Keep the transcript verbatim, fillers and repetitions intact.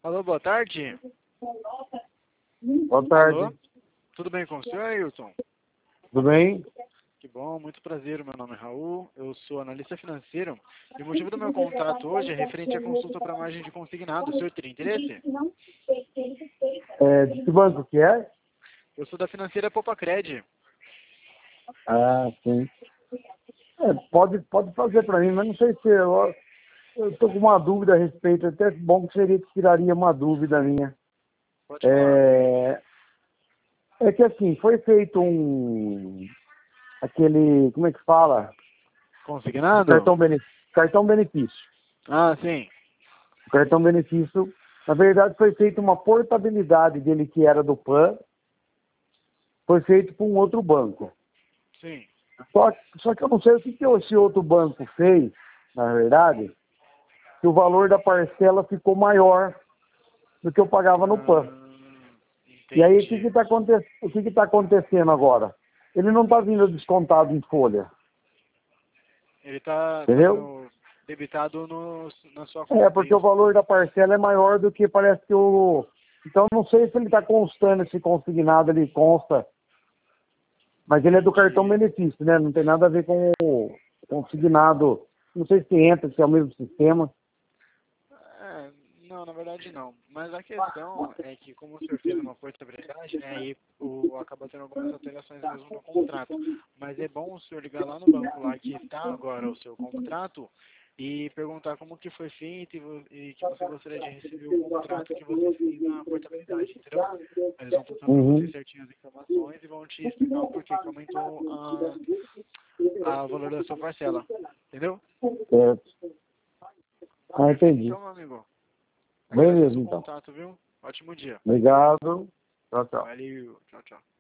Alô, boa tarde. Boa tarde. Alô? Tudo bem com o senhor, Ailton? Tudo bem? Que bom, muito prazer. Meu nome é Raul, eu sou analista financeiro e o motivo do meu contato hoje é referente à consulta para margem de consignado. O senhor teria interesse? É, de que banco que é? Eu sou da financeira Popacred. Ah, sim. É, pode, pode fazer para mim, mas não sei se eu estou com uma dúvida a respeito. Até bom que seria que tiraria uma dúvida minha. Pode falar. É, é que assim, foi feito um... aquele... como é que fala? Consignado? Cartão, bene, cartão benefício. Ah, sim. O cartão benefício, na verdade, foi feita uma portabilidade dele que era do P A N, foi feito por um outro banco. Sim. Só, só que eu não sei o que, que esse outro banco fez, na verdade, que o valor da parcela ficou maior do que eu pagava no P A N. Ah, E aí, o que entendi. está aconte o que que tá acontecendo agora? Ele não está vindo descontado em folha, Ele está entendeu? sendo debitado no, na sua É, conta, é porque o isso? valor da parcela é maior do que parece que o... Então, não sei se ele está constando esse consignado, ele consta, mas ele é do cartão Entendi. benefício, né? Não tem nada a ver com o consignado. Não sei se entra, se é o mesmo sistema. É, não, na verdade não. Mas a questão é que como o senhor fez uma portabilidade, né, aí o, acaba tendo algumas alterações mesmo no contrato. Mas é bom o senhor ligar lá no banco lá que está agora o seu contrato e perguntar como que foi feito e, vo- e que você gostaria de receber o contrato que você fez na portabilidade, entendeu? Eles vão passar para você Uhum. certinho as informações e vão te explicar o porquê que aumentou a, a valor da sua parcela, entendeu? Certo. Ah, Perfeito entendi. então, meu amigo. Agradeço Beleza, o então. contato, viu? Ótimo dia. Obrigado. Tchau, tchau. Valeu. Tchau, tchau.